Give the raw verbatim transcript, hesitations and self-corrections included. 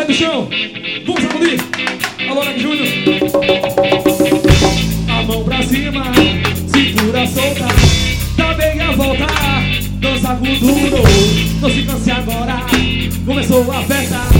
do chão. Vamos aplaudir. Alô, Neck Júnior. A mão pra cima, cintura solta. Também a volta, dança com duro. Não se canse agora, começou a festa.